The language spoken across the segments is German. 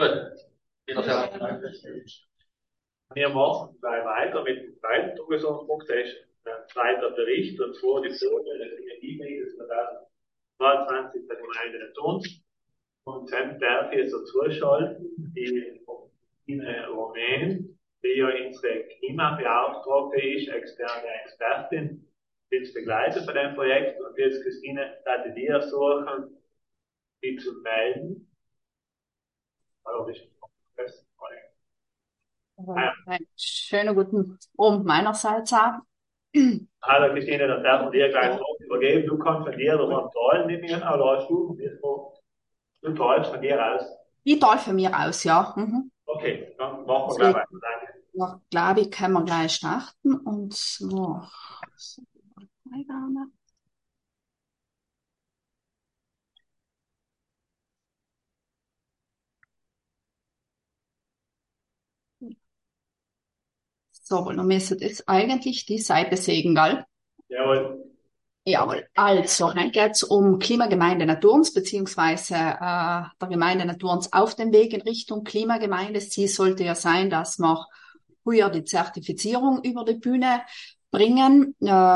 Gut, wiedersehen. Wir machen gleich weiter mit dem zweiten Tagesordnungspunkt. Das ist ein zweiter Bericht, und zwar die Folge des Energiemixes 2022 der Gemeinde Nettuns. Und dann darf ich jetzt dazu schalten, die Ine Romain, die ja unsere Klimabeauftragte ist, externe Expertin, jetzt begleitet bei dem Projekt. Und jetzt, Christine, da die dir suchen, die zu melden. Hallo, bist du Schönen guten Abend meinerseits auch. Hallo Christine, dann darf man dir gleich noch übergeben. Du kannst von dir davon zahlen, nehme ich an, oder hast du zahlst von dir aus? Ich teile von mir aus, ja. Okay, dann machen wir gleich Deswegen, weiter. Danke. ja, glaube ich, können wir gleich starten. Und zwar, so, dann müsste jetzt eigentlich die Seite sehen, gell? Jawohl. Jawohl. Also, dann geht's um Klimagemeinde Naturns, beziehungsweise der Gemeinde Naturns auf dem Weg in Richtung Klimagemeinde. Das Ziel sollte ja sein, dass wir früher die Zertifizierung über die Bühne bringen.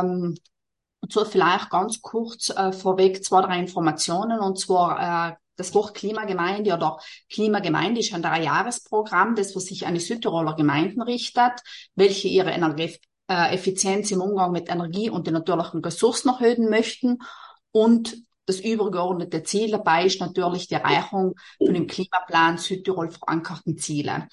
So vielleicht ganz kurz vorweg zwei, drei Informationen, und zwar das Wort Klimagemeinde oder Klimagemeinde ist ein 3-Jahres-Programm, das was sich an die Südtiroler Gemeinden richtet, welche ihre Effizienz im Umgang mit Energie und den natürlichen Ressourcen erhöhen möchten. Und das übergeordnete Ziel dabei ist natürlich die Erreichung von dem Klimaplan Südtirol verankerten Ziele.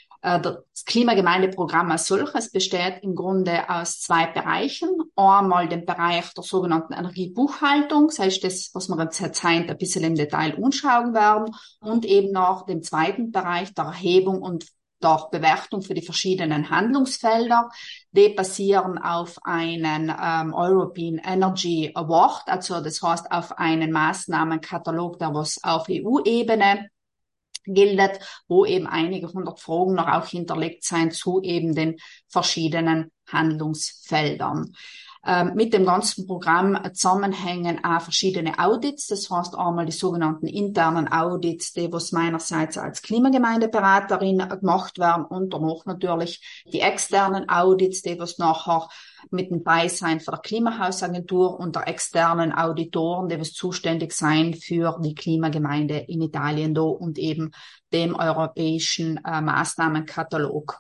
Das Klimagemeindeprogramm als solches besteht im Grunde aus 2 Bereichen. Einmal den Bereich der sogenannten Energiebuchhaltung, das heißt das, was wir jetzt ein bisschen im Detail anschauen werden, und eben noch dem zweiten Bereich der Erhebung und der Bewertung für die verschiedenen Handlungsfelder. Die basieren auf einen European Energy Award, also das heißt auf einen Maßnahmenkatalog, der was auf EU-Ebene gilt, wo eben einige 100 Fragen noch auch hinterlegt sind zu eben den verschiedenen Handlungsfeldern. Mit dem ganzen Programm zusammenhängen auch verschiedene Audits, das heißt einmal die sogenannten internen Audits, die was meinerseits als Klimagemeindeberaterin gemacht werden, und danach natürlich die externen Audits, die was nachher mit dem Beisein von der Klimahausagentur und der externen Auditoren, die was zuständig sein für die Klimagemeinde in Italien da und eben dem europäischen Maßnahmenkatalog.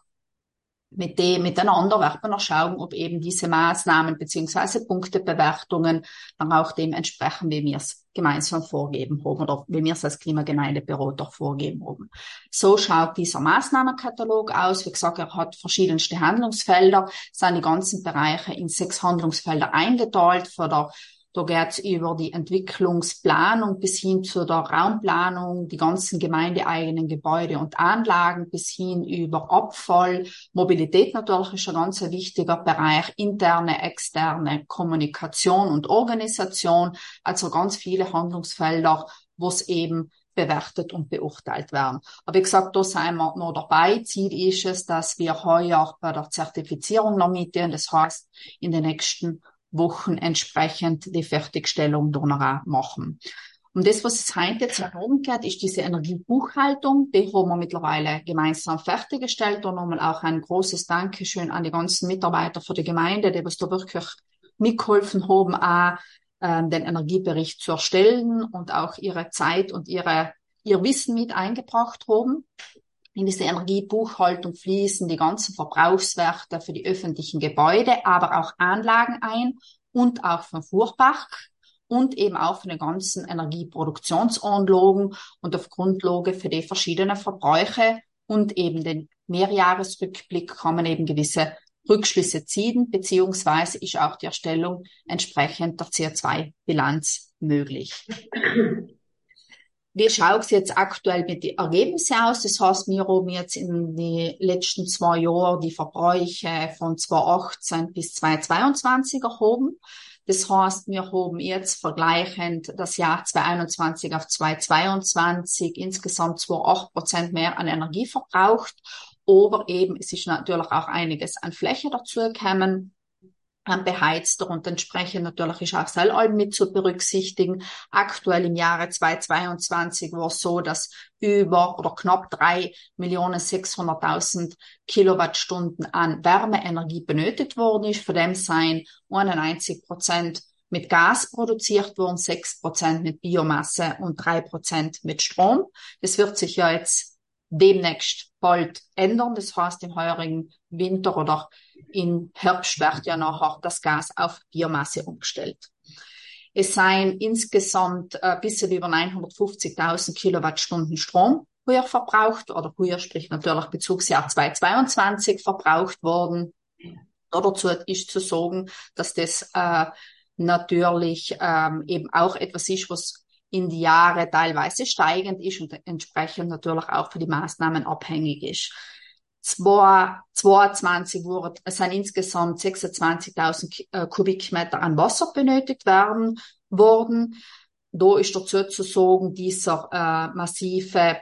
Miteinander wird man noch schauen, ob eben diese Maßnahmen beziehungsweise Punktebewertungen dann auch dem entsprechen, wie wir es gemeinsam vorgeben haben oder wie wir es als Klimagemeindeberater vorgeben haben. So schaut dieser Maßnahmenkatalog aus. Wie gesagt, er hat verschiedenste Handlungsfelder, sind die ganzen Bereiche in 6 Handlungsfelder eingeteilt. Da geht's über die Entwicklungsplanung bis hin zu der Raumplanung, die ganzen gemeindeeigenen Gebäude und Anlagen bis hin über Abfall. Mobilität natürlich ist ein ganz wichtiger Bereich, interne, externe Kommunikation und Organisation, also ganz viele Handlungsfelder, wo es eben bewertet und beurteilt werden. Aber wie gesagt, da sind wir noch dabei. Ziel ist es, dass wir heuer bei der Zertifizierung noch mitgehen. Das heißt, in den nächsten Wochen entsprechend die Fertigstellung da machen. Und das, was es heute jetzt herumgeht, ist diese Energiebuchhaltung. Die haben wir mittlerweile gemeinsam fertiggestellt. Und nochmal auch ein großes Dankeschön an die ganzen Mitarbeiter für die Gemeinde, die was da wirklich mitgeholfen haben, auch den Energiebericht zu erstellen und auch ihre Zeit und ihr Wissen mit eingebracht haben. In diese Energiebuchhaltung fließen die ganzen Verbrauchswerte für die öffentlichen Gebäude, aber auch Anlagen ein und auch vom Fuhrpark und eben auch von den ganzen Energieproduktionsanlagen und auf Grundlage für die verschiedenen Verbräuche und eben den Mehrjahresrückblick kann man eben gewisse Rückschlüsse ziehen, beziehungsweise ist auch die Erstellung entsprechend der CO2-Bilanz möglich. Wie schaut es jetzt aktuell mit den Ergebnissen aus? Das heißt, wir haben jetzt in den letzten 2 Jahren die Verbräuche von 2018 bis 2022 erhoben. Das heißt, wir haben jetzt vergleichend das Jahr 2021 auf 2022 insgesamt 2,8% mehr an Energie verbraucht. Aber eben, es ist natürlich auch einiges an Fläche dazugekommen. beheizter und entsprechend natürlich ist auch Sellalben mit zu berücksichtigen. Aktuell im Jahre 2022 war es so, dass über oder knapp 3.600.000 Kilowattstunden an Wärmeenergie benötigt worden ist. Von dem seien 91% mit Gas produziert worden, 6% mit Biomasse und 3% mit Strom. Das wird sich ja jetzt demnächst bald ändern. Das heißt, im heurigen Winter oder im Herbst wird ja nachher das Gas auf Biomasse umgestellt. Es seien insgesamt ein bisschen über 950.000 Kilowattstunden Strom heuer verbraucht, oder heuer sprich natürlich Bezugsjahr 2022 verbraucht worden. Dazu ist zu sagen, dass das natürlich eben auch etwas ist, was in die Jahre teilweise steigend ist und entsprechend natürlich auch für die Maßnahmen abhängig ist. 2022 sind insgesamt 26.000 Kubikmeter an Wasser benötigt worden. Da ist dazu zu sagen, dieser massive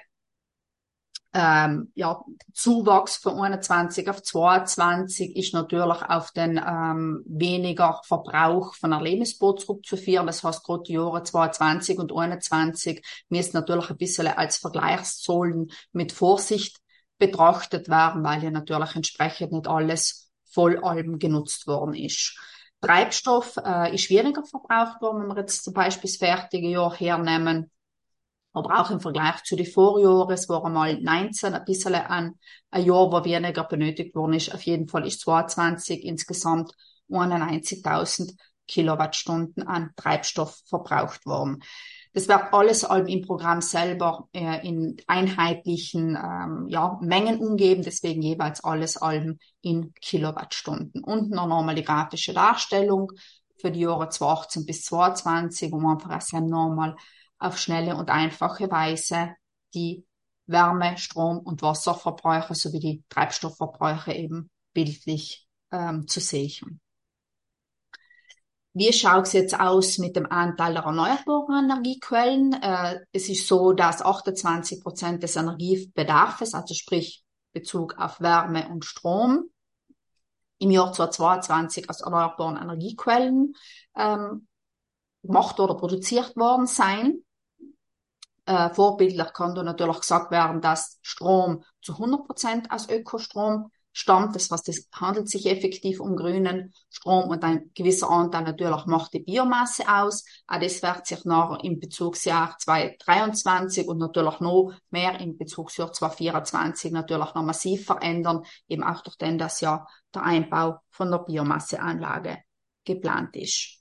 Zuwachs von 21 auf 22 ist natürlich auf den weniger Verbrauch von der Lebensmittel zurückzuführen. Das heißt, gerade die Jahre 22 und 21 müssen natürlich ein bisschen als Vergleichszahlen mit Vorsicht betrachtet werden, weil ja natürlich entsprechend nicht alles Vollalben genutzt worden ist. Treibstoff ist weniger verbraucht worden, wenn wir jetzt zum Beispiel das fertige Jahr hernehmen. Aber auch im Vergleich zu den Vorjahren, es waren mal 19, ein bisschen ein Jahr, wo weniger benötigt worden ist. Auf jeden Fall ist 22 insgesamt 91.000 Kilowattstunden an Treibstoff verbraucht worden. Das wird alles im Programm selber in einheitlichen Mengen umgeben, deswegen jeweils alles in Kilowattstunden. Unten noch nochmal die grafische Darstellung für die Jahre 2018 bis 2022, wo man einfach sehr normal auf schnelle und einfache Weise die Wärme-, Strom- und Wasserverbräuche sowie die Treibstoffverbräuche eben bildlich zu sehen. Wie schaut es jetzt aus mit dem Anteil der erneuerbaren Energiequellen? Es ist so, dass 28% des Energiebedarfes, also sprich Bezug auf Wärme und Strom, im Jahr 2022 aus erneuerbaren Energiequellen gemacht oder produziert worden sein. Vorbildlich kann da natürlich gesagt werden, dass Strom zu 100% aus Ökostrom stammt. Das heißt, es handelt sich effektiv um grünen Strom und ein gewisser Anteil natürlich macht die Biomasse aus. Auch das wird sich nachher im Bezugsjahr 2023 und natürlich noch mehr im Bezugsjahr 2024 natürlich noch massiv verändern, eben auch durch den, dass ja der Einbau von der Biomasseanlage geplant ist.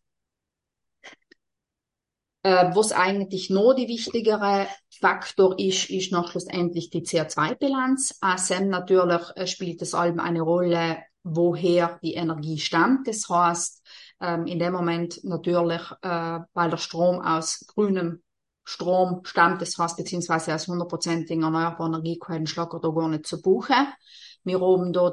Was eigentlich noch die wichtigere Faktor ist noch schlussendlich die CO2-Bilanz. Natürlich spielt es allem eine Rolle, woher die Energie stammt. Das heißt, in dem Moment natürlich, weil der Strom aus grünem Strom stammt, das heißt beziehungsweise aus 100% erneuerbaren Energiequellen, schlagen wir da gar nicht zu Buche. Wir haben da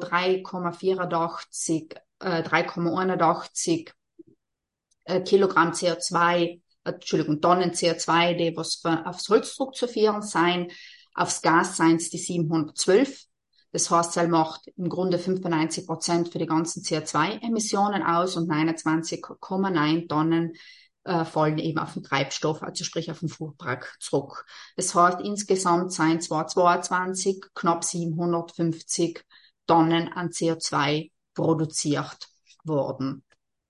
3,81 Kilogramm CO2, Tonnen CO2, die was aufs Holz zurückzuführen sein. Aufs Gas seien es die 712. Das heißt, es macht im Grunde 95% für die ganzen CO2-Emissionen aus und 29,9 Tonnen fallen eben auf den Treibstoff, also sprich auf den Fuhrpark zurück. Das heißt, insgesamt seien 2022 knapp 750 Tonnen an CO2 produziert worden.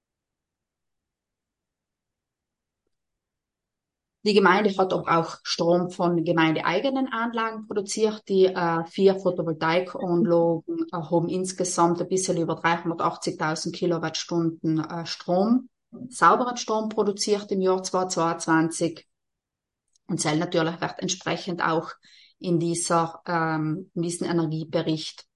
Die Gemeinde hat aber auch Strom von gemeindeeigenen Anlagen produziert. Die 4 Photovoltaikanlagen haben insgesamt ein bisschen über 380.000 Kilowattstunden sauberen Strom produziert im Jahr 2022. Und Zell natürlich wird entsprechend auch in diesem Energiebericht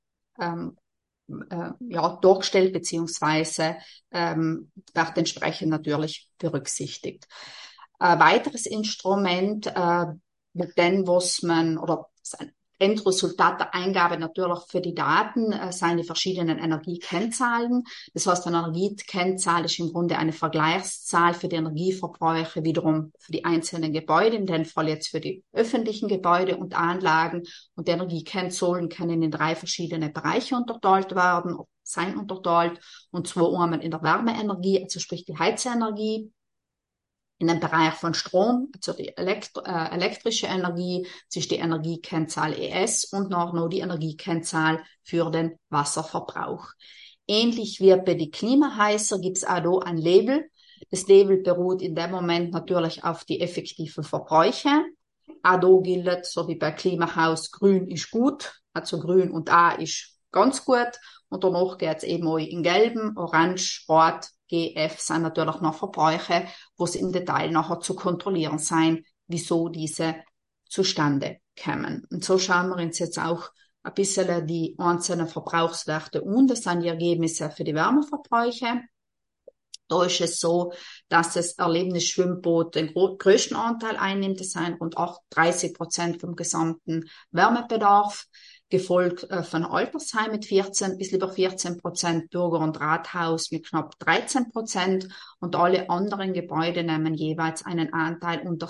dargestellt, beziehungsweise wird entsprechend natürlich berücksichtigt. Ein weiteres Instrument, mit dem was man, oder Endresultat der Eingabe natürlich für die Daten seien die verschiedenen Energiekennzahlen. Das heißt, eine Energiekennzahl ist im Grunde eine Vergleichszahl für die Energieverbräuche wiederum für die einzelnen Gebäude, in dem Fall jetzt für die öffentlichen Gebäude und Anlagen. Und die Energiekennzahlen können in 3 verschiedene Bereiche unterteilt werden, sein unterteilt. Und zwar einmal in der Wärmeenergie, also sprich die Heizenergie, in dem Bereich von Strom, also die elektrische Energie, das ist die Energiekennzahl ES und noch die Energiekennzahl für den Wasserverbrauch. Ähnlich wie bei den Klimaheizer gibt es auch hier ein Label. Das Label beruht in dem Moment natürlich auf die effektiven Verbräuche. Auch hier gilt, so wie bei Klimahaus, grün ist gut, also grün und A ist ganz gut. Und danach geht es eben auch in gelben, orange, rot, GF sind natürlich noch Verbräuche, wo es im Detail nachher zu kontrollieren sein, wieso diese zustande kommen. Und so schauen wir uns jetzt auch ein bisschen die einzelnen Verbrauchswerte an. Das sind die Ergebnisse für die Wärmeverbräuche. Da ist es so, dass das Erlebnisschwimmboot den größten Anteil einnimmt. Das sind rund 30% vom gesamten Wärmebedarf, gefolgt von Altersheim mit 14, bis über 14%, Bürger- und Rathaus mit knapp 13% und alle anderen Gebäude nehmen jeweils einen Anteil unter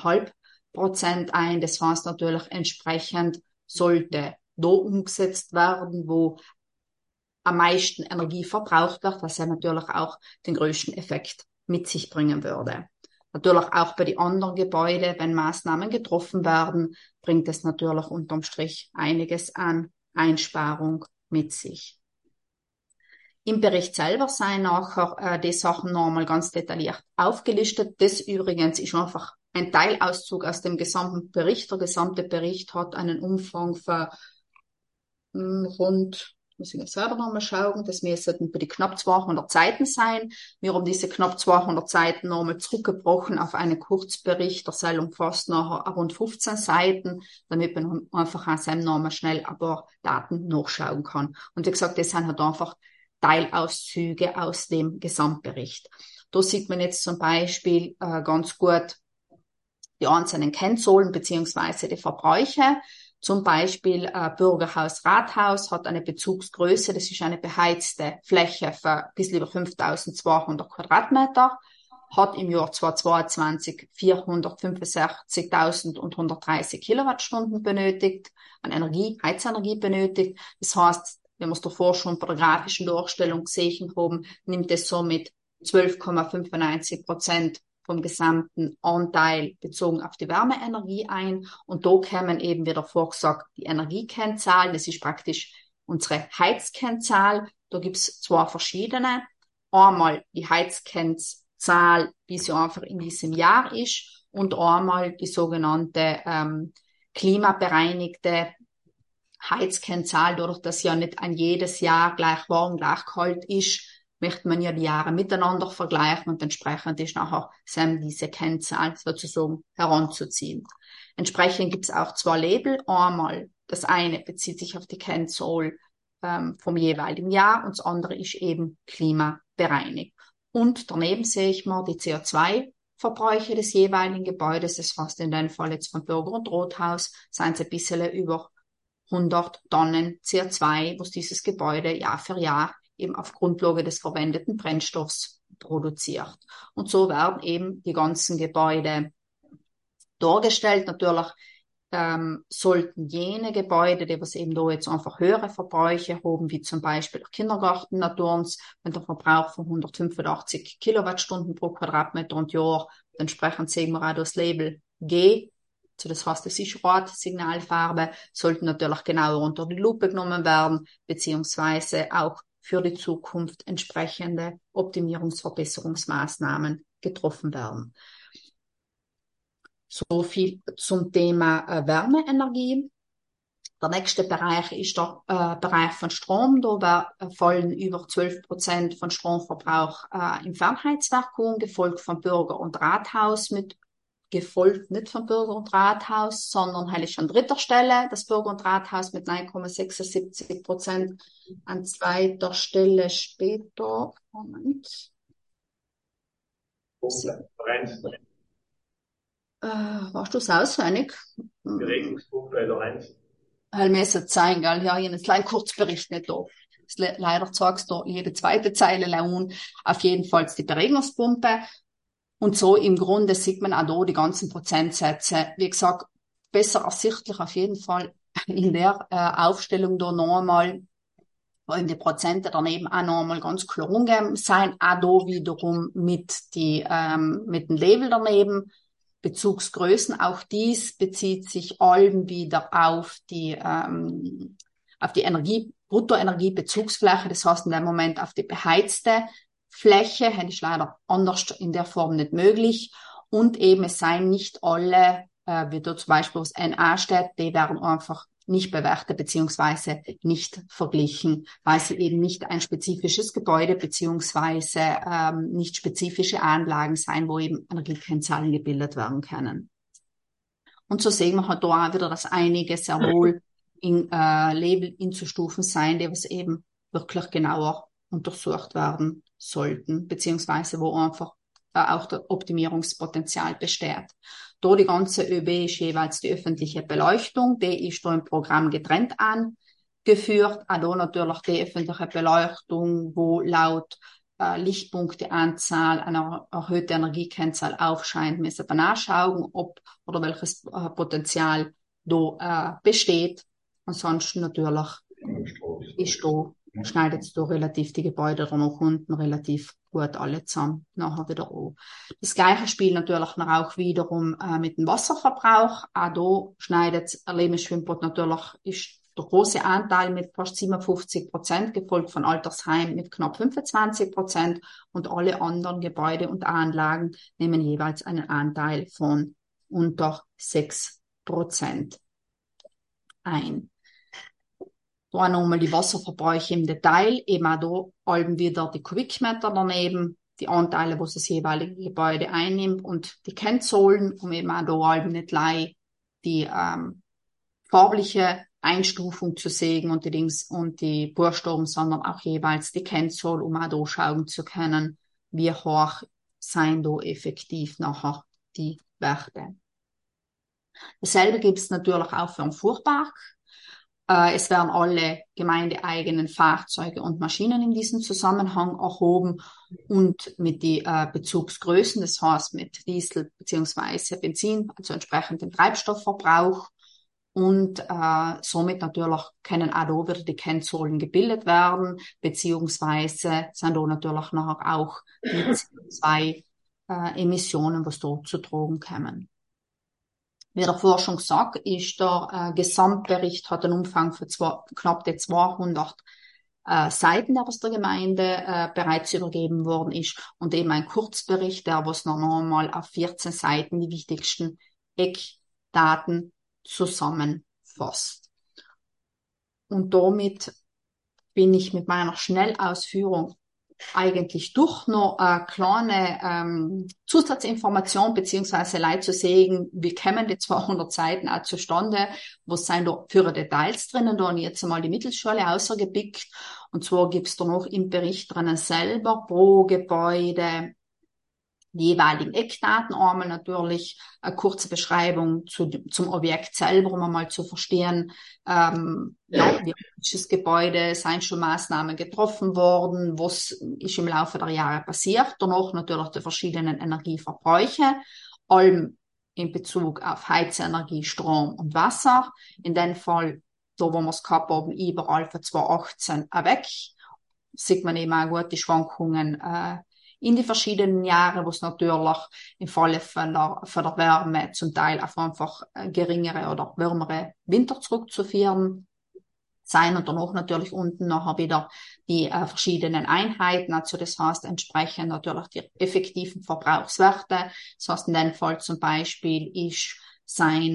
7,5% ein. Das heißt natürlich entsprechend sollte da umgesetzt werden, wo am meisten Energie verbraucht wird, was ja natürlich auch den größten Effekt mit sich bringen würde. Natürlich auch bei den anderen Gebäuden, wenn Maßnahmen getroffen werden, bringt es natürlich unterm Strich einiges an Einsparung mit sich. Im Bericht selber seien nachher die Sachen nochmal ganz detailliert aufgelistet. Das übrigens ist einfach ein Teilauszug aus dem gesamten Bericht. Der gesamte Bericht hat einen Umfang von rund, muss ich jetzt selber nochmal schauen, das müssten bei die knapp 200 Seiten sein. Wir haben diese knapp 200 Seiten nochmal zurückgebrochen auf einen Kurzbericht, der soll umfasst nachher rund 15 Seiten, damit man einfach an seinem Namen schnell ein paar Daten nachschauen kann. Und wie gesagt, das sind halt einfach Teilauszüge aus dem Gesamtbericht. Da sieht man jetzt zum Beispiel ganz gut die einzelnen Kennzahlen beziehungsweise die Verbräuche. Zum Beispiel Bürgerhaus Rathaus hat eine Bezugsgröße, das ist eine beheizte Fläche für ein bisschen über 5200 Quadratmeter, hat im Jahr 2022 465.130 Kilowattstunden benötigt, an Heizenergie benötigt. Das heißt, wenn wir es davor schon bei der grafischen Darstellung gesehen haben, nimmt es somit 12,95% vom gesamten Anteil bezogen auf die Wärmeenergie ein. Und da kämen eben wieder vorgesagt die Energiekennzahl. Das ist praktisch unsere Heizkennzahl. Da gibt's 2 verschiedene. Einmal die Heizkennzahl, wie sie einfach in diesem Jahr ist, und einmal die sogenannte klimabereinigte Heizkennzahl, dadurch, dass ja nicht an jedes Jahr gleich warm, gleich kalt ist, möchte man ja die Jahre miteinander vergleichen und entsprechend ist nachher diese Kennzahl sozusagen heranzuziehen. Entsprechend gibt es auch 2 Label. Einmal, das eine bezieht sich auf die Kennzahl vom jeweiligen Jahr und das andere ist eben klimabereinigt. Und daneben sehe ich mal die CO2-Verbräuche des jeweiligen Gebäudes. Das heißt in dem Fall jetzt von Bürger- und Rathaus seien es ein bisschen über 100 Tonnen CO2, was dieses Gebäude Jahr für Jahr eben auf Grundlage des verwendeten Brennstoffs produziert. Und so werden eben die ganzen Gebäude dargestellt. Natürlich sollten jene Gebäude, die was eben da jetzt einfach höhere Verbräuche haben, wie zum Beispiel der Kindergarten Naturns, mit einem Verbrauch von 185 Kilowattstunden pro Quadratmeter und Jahr, entsprechend sehen wir auch das Label G. Also das heißt, es ist rot, Signalfarbe, sollten natürlich genauer unter die Lupe genommen werden, beziehungsweise auch für die Zukunft entsprechende Optimierungsverbesserungsmaßnahmen getroffen werden. So viel zum Thema Wärmeenergie. Der nächste Bereich ist der Bereich von Strom. Da fallen über 12% von Stromverbrauch im Fernheizwerk an, gefolgt von Bürger- und Rathaus gefolgt nicht vom Bürger- und Rathaus, sondern halt ist an 3. Stelle das Bürger- und Rathaus mit 9,76%. An 2. Stelle später, Moment. Warst du es auswendig? Beregnungspunkt 1. müssen sein, gell? Ja, ich habe jetzt leider Kurzbericht nicht da. Leider zeigst du jede zweite Zeile laun. Auf jeden Fall die Beregnungspumpe. Und so im Grunde sieht man auch da die ganzen Prozentsätze. Wie gesagt, besser ersichtlich auf jeden Fall in der Aufstellung da noch einmal, weil die Prozente daneben auch noch einmal ganz klar umgeben sein. Auch da wiederum mit mit dem Label daneben. Bezugsgrößen. Auch dies bezieht sich allem wieder auf die Bruttoenergiebezugsfläche. Das heißt in dem Moment auf die beheizte Fläche. Das ist leider anders in der Form nicht möglich. Und eben es seien nicht alle, wie da zum Beispiel aus NA steht, die werden einfach nicht bewertet beziehungsweise nicht verglichen, weil sie eben nicht ein spezifisches Gebäude beziehungsweise nicht spezifische Anlagen sein, wo eben Energiekennzahlen gebildet werden können. Und so sehen wir halt da auch wieder, dass einige sehr wohl in Label inzustufen sein, die was eben wirklich genauer untersucht werden sollten, beziehungsweise wo einfach auch das Optimierungspotenzial besteht. Da die ganze ÖB ist jeweils die öffentliche Beleuchtung, die ist da im Programm getrennt angeführt. Auch da natürlich die öffentliche Beleuchtung, wo laut Lichtpunkteanzahl eine erhöhte Energiekennzahl aufscheint, müssen wir nachschauen, ob oder welches Potenzial da besteht. Ansonsten natürlich ist da, schneidet es da relativ die Gebäude da nach unten relativ gut alle zusammen nachher wieder an. Das Gleiche spielt natürlich noch auch wiederum mit dem Wasserverbrauch. Auch da schneidet das Lebensschwimmbad natürlich, ist der große Anteil mit fast 57%, gefolgt von Altersheim mit knapp 25% und alle anderen Gebäude und Anlagen nehmen jeweils einen Anteil von unter 6% ein. Da nochmal die Wasserverbräuche im Detail, eben auch da allem wieder die Kubikmeter daneben, die Anteile, wo das jeweilige Gebäude einnimmt und die Kennzahlen, um eben auch da allem nicht gleich die farbliche Einstufung zu sehen und die Buchstaben, sondern auch jeweils die Kennzahl, um auch da schauen zu können, wie hoch sein da effektiv nachher die Werte. Dasselbe gibt es natürlich auch für einen Fuhrpark. Es werden alle gemeindeeigenen Fahrzeuge und Maschinen in diesem Zusammenhang erhoben und mit die Bezugsgrößen, das heißt mit Diesel beziehungsweise Benzin, also entsprechend dem Treibstoffverbrauch. Und somit natürlich können auch da wieder die Kennzahlen gebildet werden, beziehungsweise sind da natürlich nachher auch die CO2-Emissionen, was dort zu tragen kommen. Wie der Forschung sagt, ist der Gesamtbericht hat einen Umfang von knapp 200 Seiten, der aus der Gemeinde bereits übergeben worden ist, und eben ein Kurzbericht, der was noch einmal auf 14 Seiten die wichtigsten Eckdaten zusammenfasst. Und damit bin ich mit meiner Schnellausführung eigentlich durch noch eine kleine Zusatzinformation beziehungsweise Leid zu sehen, wie kämen die 200 Seiten auch zustande, was sind da für Details drinnen, da habe ich jetzt einmal die Mittelschule außergepickt, und zwar gibt's da noch im Bericht drinnen selber pro Gebäude die jeweiligen Eckdaten, einmal natürlich eine kurze Beschreibung zum Objekt selber, um einmal zu verstehen, ja, wie ist das Gebäude, sind schon Maßnahmen getroffen worden, was ist im Laufe der Jahre passiert, danach natürlich die verschiedenen Energieverbräuche, allem in Bezug auf Heizenergie, Strom und Wasser. In dem Fall, da wo wir es gehabt haben, überall von 2018 weg, sieht man eben auch gut die Schwankungen in die verschiedenen Jahre, wo es natürlich im Falle von der Wärme zum Teil auf einfach geringere oder wärmere Winter zurückzuführen sein, und danach natürlich unten nachher wieder die verschiedenen Einheiten, also das heißt entsprechend natürlich die effektiven Verbrauchswerte. Das heißt in dem Fall zum Beispiel ist sein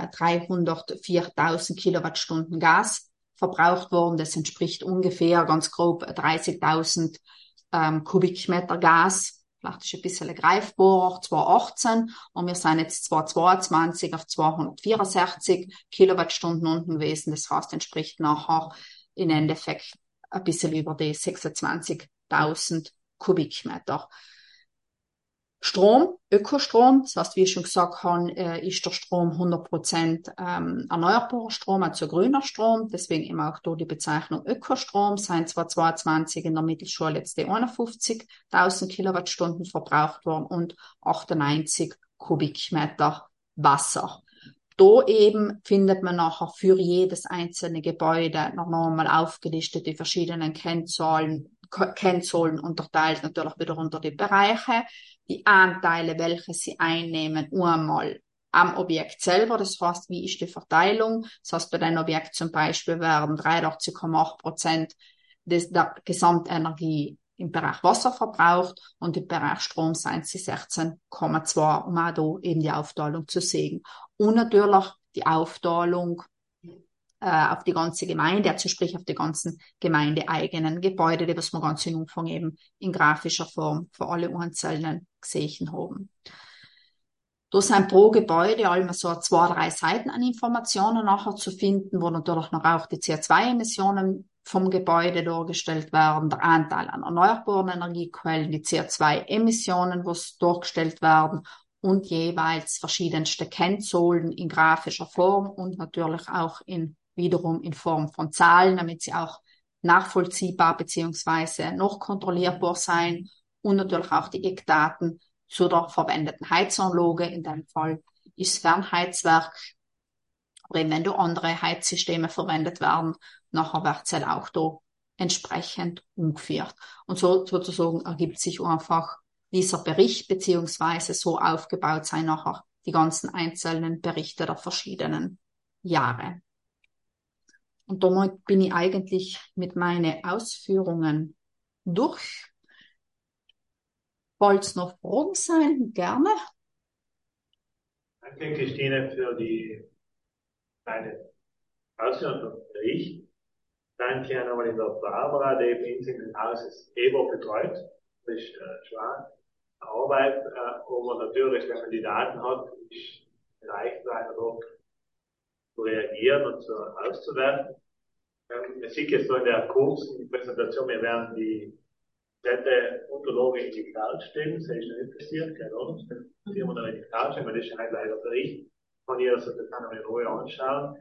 304.000 Kilowattstunden Gas verbraucht worden. Das entspricht ungefähr ganz grob 30.000 Kubikmeter Gas. Vielleicht ist ein bisschen greifbarer, 2018. Und wir sind jetzt 2022 auf 264 Kilowattstunden unten gewesen. Das heißt, entspricht nachher im Endeffekt ein bisschen über die 26.000 Kubikmeter. Strom, Ökostrom, das heißt, wie ich schon gesagt habe, ist der Strom 100% erneuerbarer Strom, also grüner Strom, deswegen eben auch da die Bezeichnung Ökostrom, sind zwar 22 in der Mittelschule jetzt die 51.000 Kilowattstunden verbraucht worden und 98 Kubikmeter Wasser. Da eben findet man nachher für jedes einzelne Gebäude noch einmal aufgelistet die verschiedenen Kennzahlen unterteilt natürlich wieder unter die Bereiche, die Anteile, welche sie einnehmen, einmal am Objekt selber, das heißt, wie ist die Verteilung? Das heißt, bei einem Objekt zum Beispiel werden 83,8% der Gesamtenergie im Bereich Wasser verbraucht und im Bereich Strom sind sie 16,2, um auch da eben die Aufteilung zu sehen. Und natürlich die Aufteilung auf die ganze Gemeinde, also sprich auf die ganzen gemeindeeigenen Gebäude, die was wir ganz in Umfang eben in grafischer Form für alle einzelnen gesehen haben. Da sind pro Gebäude immer so 2-3 Seiten an Informationen nachher zu finden, wo natürlich noch auch die CO2-Emissionen vom Gebäude dargestellt werden, der Anteil an erneuerbaren Energiequellen, die CO2-Emissionen, was dargestellt werden und jeweils verschiedenste Kennzahlen in grafischer Form und natürlich auch wiederum in Form von Zahlen, damit sie auch nachvollziehbar beziehungsweise noch kontrollierbar sein und natürlich auch die Eckdaten zu der verwendeten Heizanlage. In dem Fall ist Fernheizwerk. Aber eben wenn da andere Heizsysteme verwendet werden, nachher wird es halt auch da entsprechend umgeführt. Und so sozusagen ergibt sich einfach dieser Bericht beziehungsweise so aufgebaut sein nachher die ganzen einzelnen Berichte der verschiedenen Jahre. Und damit bin ich eigentlich mit meinen Ausführungen durch. Falls noch Fragen sein, gerne. Danke, Christine, für deine Ausführung vom Bericht. Danke auch nochmal in der Barbara, die bei uns in den Hauses EBO betreut. Das ist schon eine Arbeit, aber natürlich, wenn man die Daten hat, ist es leicht, einfach zu reagieren und auszuwerten. Man sieht jetzt so in der kurzen Präsentation, wir werden die komplette Unterlage in die Cloud stellen. Das ist noch nicht passiert, keine Ahnung. Das wir dann in die Cloud stellen, weil das ist halt leider Bericht. Kann jeder sich das dann in Ruhe anschauen.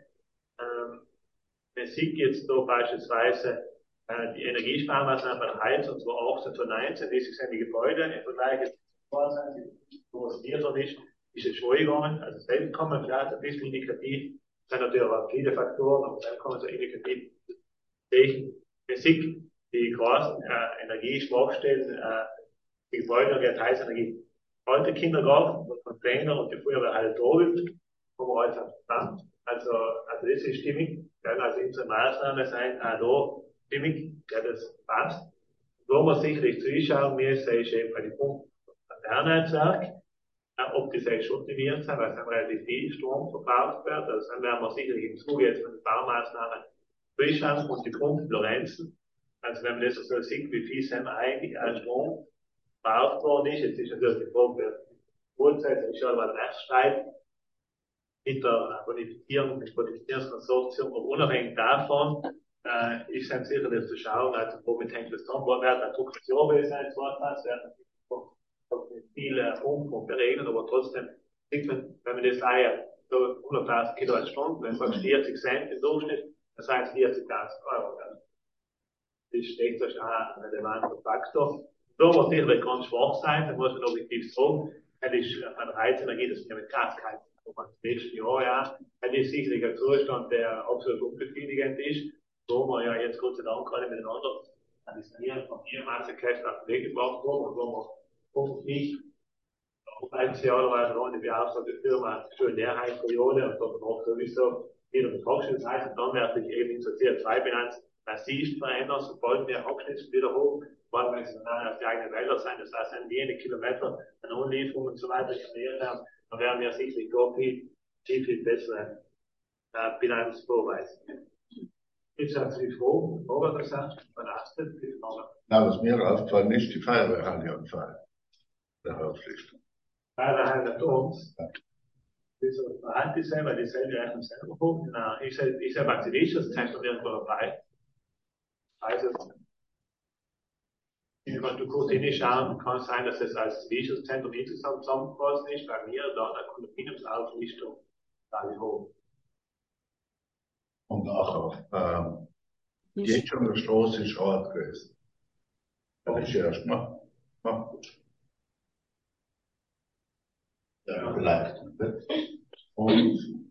Man sieht jetzt da beispielsweise die Energiesparmaßnahmen bei der Heizung 2018, 2019, das sind die Gebäude im Vergleich zu 2020, wo es niedrig ist es schon gegangen. Also selbst kann man vielleicht ein bisschen indikativ, es sind natürlich auch viele Faktoren, aber dann kann man so indikativ sehen. Man sieht die großen Energiesprachstellen, die Gebäude und die Heizenergie. Heute Kindergarten, wo man Trainer und die Feuerwehr halt da ist, wo wir alles haben. Also das ist stimmig. Ja, also unsere Maßnahmen sind auch da stimmig. Ja, das passt. Wo wir sicherlich zuschauen müssen, ist eben bei den Punkten Fernnetzwerk, ob die selbst optimiert sind, weil es dann relativ viel Strom verbraucht wird. Also dann werden wir sicherlich im Zuge jetzt von den Baumaßnahmen zuschauen und die Grundflorenzen. Also wenn man das so sieht, wie viel sind eigentlich an Strom verbraucht worden ist, jetzt ist natürlich die Frage, Uhrzeit, ist ja mal der Rechtsstreit mit der Bonifizierung, mit dem Bonifizierungskonsortium, aber unabhängig davon, ist dann sicherlich zu schauen, also womit hängt das zusammen, wo werden der Druckation sein, es werden viele Umfang berechnen, aber trotzdem sieht man, wenn man das leiher, so 100.000 Kilowattstunden, wenn man 40 Cent im Durchschnitt, das heißt 40.000 Euro. Das steht da schon ein relevanter Faktor. Da muss sicherlich ganz schwach sein, da muss man objektiv sagen, das ist an Heizenergie, das ist ja mit Gas kein das letzte Jahr, ja, das ist sicherlich ein Zustand, der absolut unbefriedigend ist, wo wir ja jetzt Gott sei Dank alle miteinander an die Sanierung von Biomassekräften auf den Weg gebracht haben und wo wir hoffentlich ein Jahr lang eine beauftragte Firma für Leerheitsperiode und danach sowieso wieder mit Abschnittszeit und dann werde ich eben in der CO2-Bilanz massiv verändern, sobald wir Abschnitte wieder hoch, weil wir dann auf die eigenen Wälder sein, das heißt, wenn jene Kilometer an Unlieferung und so weiter generiert haben, dann werden wir sicherlich da viel bessere Bilanz vorweisen. Jetzt hat sie die Frage, Robert gesagt, belastet, die Frage. Na, was mir aufgefallen ist, die Feuerwehrhalle-Unfall. Der Hauptpflicht. Feuerwehrhalle der Turms. Das ist eine Verhalten sein, weil die selber Rechnung selber gucken. Ich selber Aktivist, das zeigt mir irgendwo dabei. Also, Wenn du kurz hinschauen, kann es sein, dass es als Visionszentrum insgesamt zusammengefasst ist. Bei mir dann eine Kondominiumsauflistung da hoch. Und nachher, jetzt schon der Straße ist hart gewesen. Das ist erst mal. Ja, vielleicht. Und,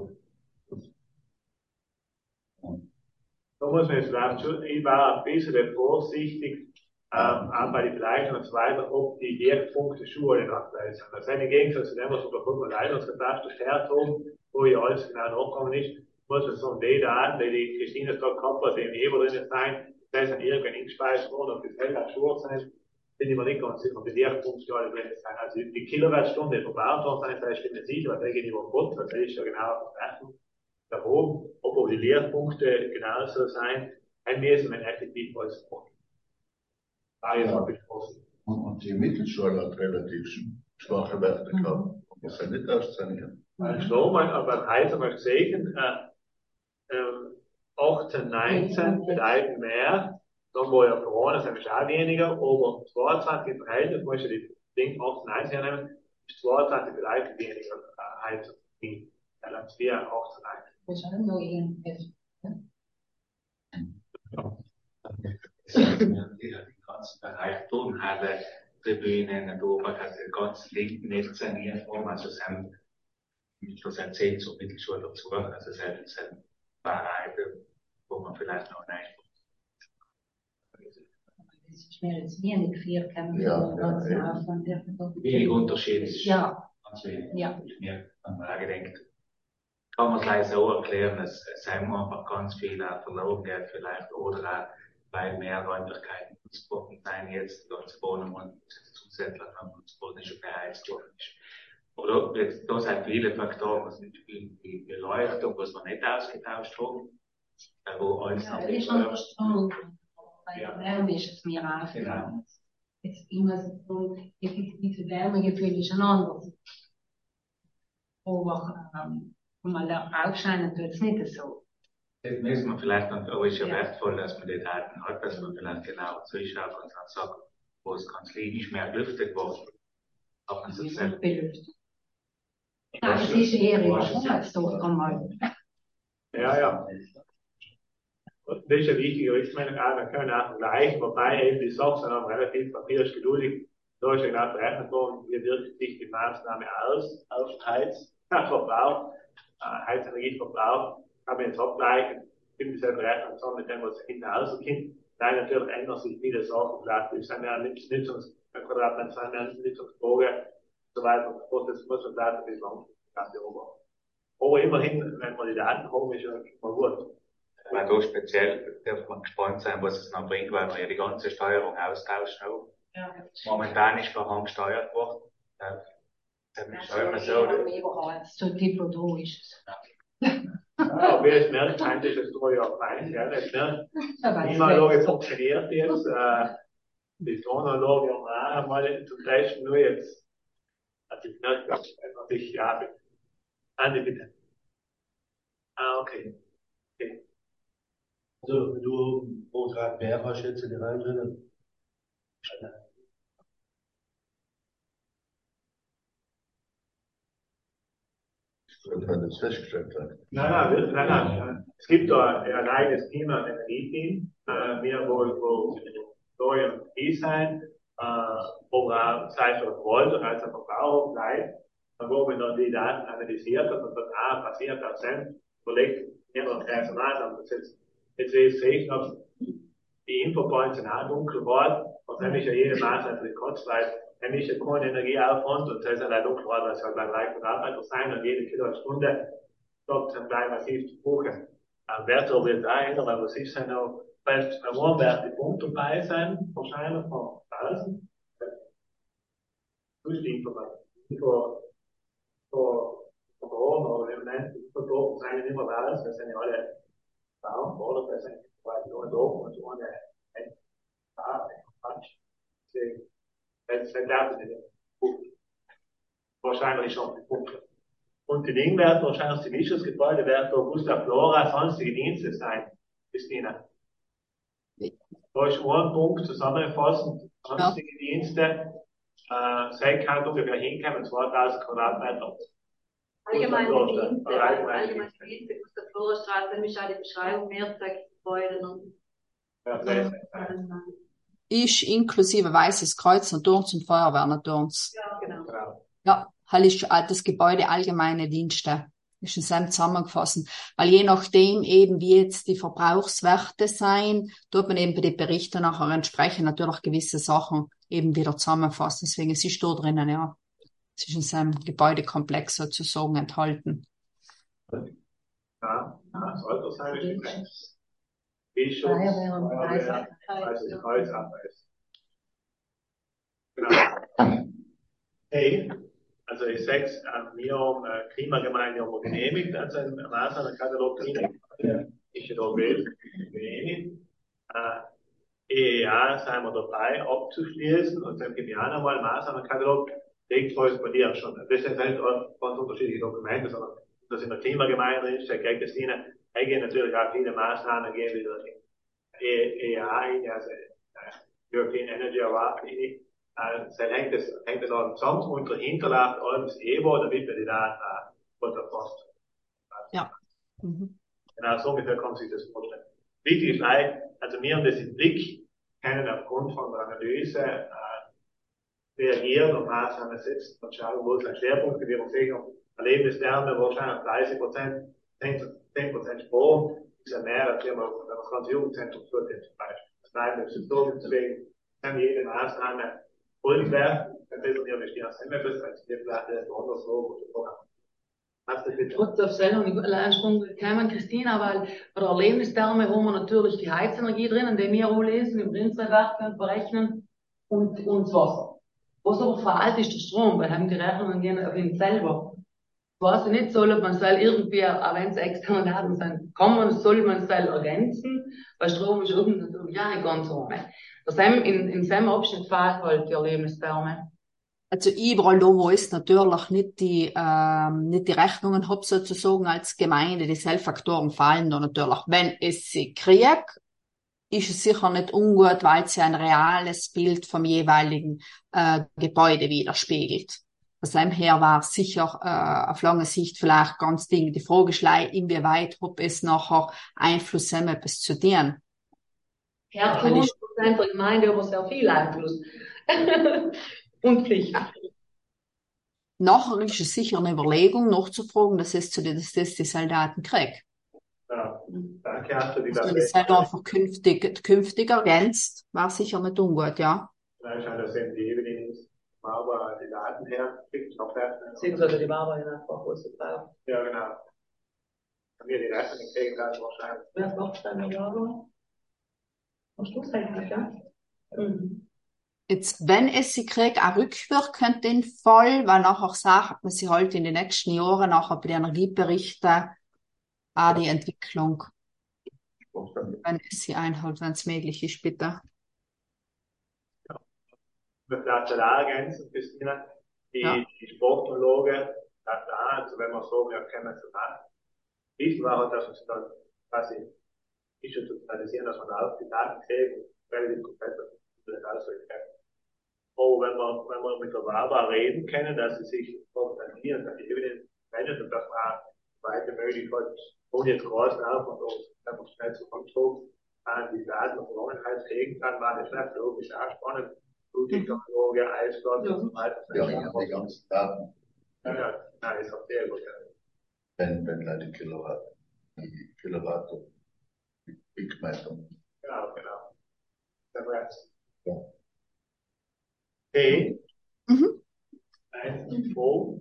da muss man jetzt vielleicht schon, ich war ein bisschen vorsichtig, auch bei den Fleischern und so weiter, ob die Lichtpunkte Schuhe nachweisen. Das ist ein Gegensatz zu dem, was wir da von Leitungskatastrophe gehört haben, wo ja alles genau nachgekommen ist, muss man so die Daten, die Christine da gehabt hat, die im Eber drin sein, das sind irgendwann eingespeist worden, ob das hell auf Schuhe sein, bin ich mir nicht ganz sicher, ob die Lichtpunkte alle drin sein. Also die Kilowattstunde verbaut worden sein, das ist mir sicher, was eigentlich über Gott, das ist ja genau auf der Rechnung da oben, ob die Leerpunkte genauso sein, ein müssen wir effektiv als Punkt. und die Mittelschule hat relativ schwache Werte gehabt. Und das ist nicht auszeichnen. Strom, aber heute haben wir gesehen, 18, 19 bedeuten mehr, dann war ja Corona, das ist auch weniger, aber 22 im Verhältnis, muss ich die Ding 18, 19 hernehmen, ist 22 bedeuten weniger Heizung. Als 4, 18, 19. Das ist auch noch irgendwie. Den ganzen Bereich Turnhalle, Tribünen, Ober hat den ganzen linken Netz saniert worden, also sind zählt zur Mittelschule dazu, also sind Bereiche, wo man vielleicht noch nicht. Das ist mir jetzt wenig viel, kann Ja, Wenig Unterschied ist ja. Ganz wenig. Ja. Ich mir an gedacht. Kann man es gleich so erklären, es sind einfach ganz viel verloren geht vielleicht, oder auch, weil mehr Räumlichkeiten genutzt worden sein jetzt, die ganze Wohnung und zusätzlich noch genutzt worden ist und beheizt worden ist. Oder jetzt, da sind viele Faktoren, was nicht die Beleuchtung, was wir nicht ausgetauscht haben, wo alles Ja, noch ist schon Strom. Bei der Wärme ist es mir aufgefallen. Es ist immer so, diese Wärmegefühl ist ein anderes. Aber, mal aufscheinen tut es nicht so. Das müssen wir vielleicht noch, aber es ist ja wertvoll, dass man die Daten hat, dass man vielleicht genau zuschaut und dann sagt, wo es ganz klinisch mehr gelüftet wurde. Aber das ist Nicht belüftet. Nein, es ist eher überall. Ja. Das ist eine wichtige Richtmeinung, wir können auch vergleichen, wobei eben die Sachen haben relativ papierlich geduldig. Da ist ja genau berechnet worden, wie wirkt sich die Maßnahme aus auf den Heizverbrauch, Heizenergieverbrauch, kann man jetzt abgleichen, gibt es ja Berechnung zusammen mit dem, was hinten rauskommt. Nein, natürlich ändern sich viele Sachen, vielleicht ist ja Nutzungsquadratmeter, so weiter und so fort, das muss man vielleicht ein bisschen langfristig beobachten. Aber immerhin, wenn man die Daten haben, ist ja mal gut. Weil da speziell darf man gespannt sein, was es noch bringt, weil wir ja die ganze Steuerung austauschen haben. Ja. Momentan ist per Hand gesteuert worden. Das ist ja immer so. So tipo da ist es. Ja, aber jetzt merkt, eigentlich ist es ja fein, ja, jetzt merkt, die Klimaanlage funktioniert jetzt, die Tonanlage haben wir auch einmal zum Testen, nur jetzt, also ich merke, dass ich, ja, Andi, bitte. Okay. Also, wenn du pro Tag mehr hast, jetzt in die rein drin. Wenn man das festgestellt hat. Nein. Es gibt da ein eigenes Team, ein Energieteam, wir, wo Steuern und die sein, wo auch, sei es für Wald und als Verbraucher bleibt, wo man dann die Daten analysiert hat und dann basiert auf dem, überlegt, mehrere Kreise Maßnahmen. Jetzt sehe ich noch, die Infopoints sind auch dunkel geworden, und nämlich ja jede Maßnahme für die Kotzweit, nämlich ja keine Energieaufwand, und das ist halt dunkel geworden, weil es halt bei 3 Quadratmeter sein, und jede Kilowattstunde dort dann gleich massiv zu buchen. Werte wird auch ändern, weil was ist denn noch, weil am Morgen werden die Punkte dabei sein, wahrscheinlich von 1000. Durch die Information, vor Corona, oder wenn man nennt, Verdopen sind ja nicht mehr alles, das sind ja alle Baum, oder? Das sind quasi nur Dopen und ohne Quatsch. Deswegen, das darf ich nicht. Wahrscheinlich schon die Punkte. Und die Dinge werden wahrscheinlich die Mischungsgebäude werden für Gustav Flora sonstige Dienste sein, Christina. Da ist ein Punkt zusammenfassend, sonstige Dienste, SEC hat ungefähr hinkommen, 2000 Quadratmeter. Allgemeine Dienste, Allgemeine Dienste, aus der Florstraße, dann ist auch die Beschreibung Mehrzweckgebäude. Ist inklusive Weißes Kreuz Naturns und Feuerwehr Naturns. Ja, genau. Ja, halt ist das Gebäude allgemeine Dienste. Ist in seinem zusammengefasst. Weil je nachdem eben, wie jetzt die Verbrauchswerte sein, tut man eben bei den Berichten nachher entsprechend natürlich gewisse Sachen eben wieder zusammenfassen. Deswegen es ist da drinnen, ja. Es ist in seinem Gebäudekomplex sozusagen enthalten. Ja, das Altersheim ist begrenzt. Bischof, Feuerwehr, also Kreuzabweis. Genau. Hey, also ich sag's, wir haben Klimagemeinde haben wir genehmigt, also ein Maßnahmenkatalog Klimagemeinde ist ja da genehmigt. EEA sind wir dabei abzuschließen und dann gibt es auch nochmal einen Maßnahmenkatalog. Rechtfall bei dir schon. Das sind halt auch ganz unterschiedliche Dokumente, sondern das in der Klimagemeinde drin steht, gleich das Ihnen, da gehen natürlich auch viele Maßnahmen, gehen wieder in EEA in, also European Energy Award in. Dann hängt das auch zusammen und dahinter läuft alles EVO, damit wir die Daten runterfasst. Ja. Mhm. Genau, so ungefähr kann man sich das vorstellen. Wichtig ist gleich, also wir haben das im Blick, können aufgrund von der Analyse reagieren und Maßnahmen setzen und schauen, wo es ein Schwerpunkt gibt. Wir haben gesehen, Erlebniswärme wahrscheinlich 30%, 10% Strom, ist ja mehr, als wenn man das ganze Jugendzentrum tut, zum Beispiel. Das bleibt im Symptom, deswegen kann jede Maßnahme Folgenwert, dann wissen wir, wie stehen das MFS, als wir vielleicht besonders so oder Trotz auf selber Ansprung gekommen, Christina, weil bei der Erlebniswärme haben wir natürlich die Heizenergie drinnen, die wir auch lesen, im Prinzreibach berechnen und das Wasser. Was aber veraltet ist der Strom, weil haben die Rechnungen gehen auf ihn selber. Ich weiß nicht, soll man soll irgendwie, auch wenn es externe Daten sind, soll man es ergänzen, weil Strom ist oben natürlich auch nicht ganz ohne. In seinem Abschnitt fehlt halt die Erlebniswärme. Also überall da, wo es natürlich nicht die Rechnungen hab sozusagen als Gemeinde, die Selbstfaktoren fallen da natürlich. Wenn es sie kriegt, ist es sicher nicht ungut, weil sie ein reales Bild vom jeweiligen Gebäude widerspiegelt. Von dem her war sicher auf lange Sicht vielleicht ganz Ding. Die Frage ist, inwieweit ob es nachher Einfluss haben, etwas zu tun. Ja, zu 100% der Gemeinde aber sehr viel Einfluss. Und Pflicht. Nachher ist es sicher eine Überlegung, nachzufragen, dass die Soldaten kriegen. Ja, danke, hast du die Dass man das halt einfach künftig ergänzt, war sicher nicht ungut, ja. Da ist das eben die Ebene, aber die Daten her, Beziehungsweise die Wahrheit einfach ausgetragen. Ja, genau. Haben wir die Rechnung gekriegt, dann wahrscheinlich. Wer macht deine Wahrheit? Hast du es eigentlich, ja? Mhm. Jetzt, wenn es sie kriegt, auch rückwirkend den Fall, weil nachher sagt man sie halt in den nächsten Jahren nachher bei den Energieberichten auch die Entwicklung, wenn es sie einhält, wenn es möglich ist, bitte. Ja. Wir vielleicht da ergänzen, Christina, die Sportologen, also wenn man so, wir können zu machen. Wichtig war halt, dass man dann quasi institutionalisieren, dass man da auch die Daten kriegt, relativ komplett wenn wir mit der WABA reden können, dass sie sich organisieren, dass die Evidenz wendet und dass man weite Möglichkeit, ohne jetzt groß auf und einfach schnell zu Kontrollen an die Daten und Vergangenheit kriegen kann, war das nicht logisch auch spannend. Technologie, Eisgott und so weiter. Ja, die ganzen Daten. Ja, ist auch sehr gut. Wenn die Kilowatt, die Bigmessung. Genau. Der Rest. Ja. Okay. Mhm. 1, 2.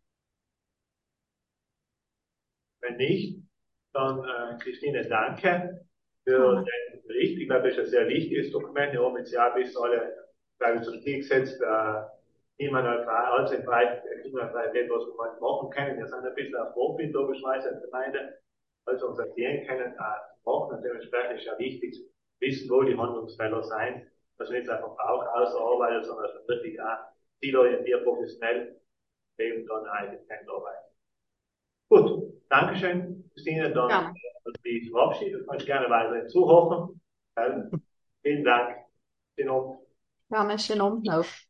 Wenn nicht, dann Christine, danke für den Bericht. Ich glaube, das ist ein sehr wichtiges Dokument. Wir haben jetzt ja bis alle, glaube ich, zum Ziel gesetzt, klimaneutral, also im Bereich Klimaneutralität, was wir heute machen können. Wir sind ein bisschen auf Vorbild, logischerweise, als Gemeinde, also uns erklären können, machen. Und dementsprechend ist ja wichtig zu wissen, wo die Handlungsfelder sein, dass wir nicht einfach Bauch ausarbeiten, sondern dass wir wirklich auch zielorientiert, professionell eben dann eigentlich arbeiten. Gut, Dankeschön, Christine. Dann die verabschiedet. Ich möchte gerne weiterhin zuhören. Vielen Dank. Schönen Abend. Gerne, schönen Abend noch.